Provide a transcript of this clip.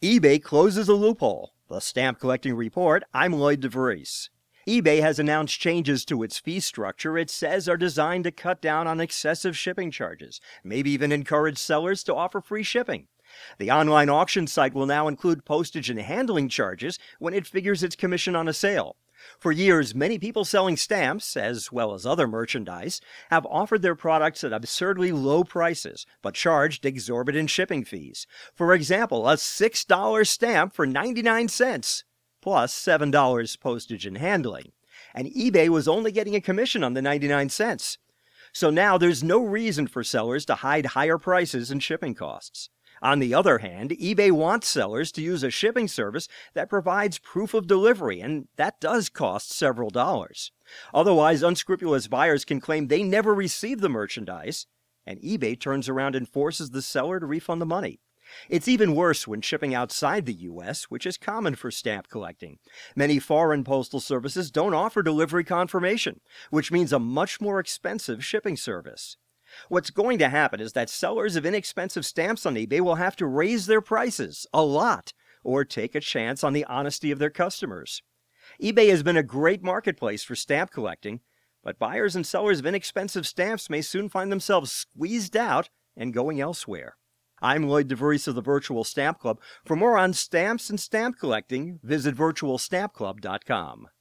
eBay closes a loophole. The Stamp Collecting Report. I'm Lloyd DeVries. eBay has announced changes to its fee structure it says are designed to cut down on excessive shipping charges, maybe even encourage sellers to offer free shipping. The online auction site will now include postage and handling charges when it figures its commission on a sale. For years, many people selling stamps, as well as other merchandise, have offered their products at absurdly low prices, but charged exorbitant shipping fees. For example, a $6 stamp for 99 cents, plus $7 postage and handling. And eBay was only getting a commission on the 99 cents. So now there's no reason for sellers to hide higher prices and shipping costs. On the other hand, eBay wants sellers to use a shipping service that provides proof of delivery, and that does cost several dollars. Otherwise, unscrupulous buyers can claim they never received the merchandise, and eBay turns around and forces the seller to refund the money. It's even worse when shipping outside the U.S., which is common for stamp collecting. Many foreign postal services don't offer delivery confirmation, which means a much more expensive shipping service. What's going to happen is that sellers of inexpensive stamps on eBay will have to raise their prices a lot or take a chance on the honesty of their customers. eBay has been a great marketplace for stamp collecting, but buyers and sellers of inexpensive stamps may soon find themselves squeezed out and going elsewhere. I'm Lloyd DeVries of the Virtual Stamp Club. For more on stamps and stamp collecting, visit virtualstampclub.com.